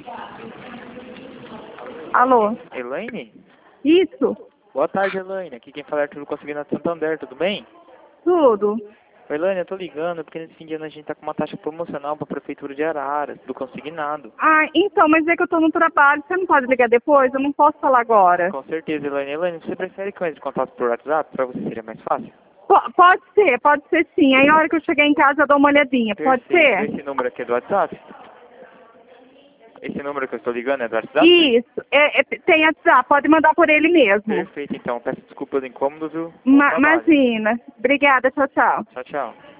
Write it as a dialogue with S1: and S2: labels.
S1: Alô?
S2: Elaine?
S1: Isso?
S2: Boa tarde, Elaine. Aqui quem fala é Arthur Conseguindo de Santander, tudo bem?
S1: Tudo?
S2: Elaine, eu tô ligando porque nesse fim de ano a gente tá com uma taxa promocional pra Prefeitura de Araras, do consignado.
S1: Ah, então, mas é que eu tô no trabalho, você não pode ligar depois? Eu não posso falar agora.
S2: Com certeza, Elaine. Elaine, você prefere que eu entre em contato por WhatsApp? Pra você seria mais fácil?
S1: Pode ser sim. Aí a hora que eu chegar em casa eu dou uma olhadinha, pode
S2: Perfeito.
S1: ser?
S2: Esse número aqui é do WhatsApp? Esse número que eu estou ligando é do WhatsApp?
S1: Isso, tem WhatsApp, pode mandar por ele mesmo.
S2: Perfeito, então. Peço desculpa do incômodo, viu? Bom trabalho.
S1: Imagina. Obrigada, tchau, tchau.
S2: Tchau, tchau.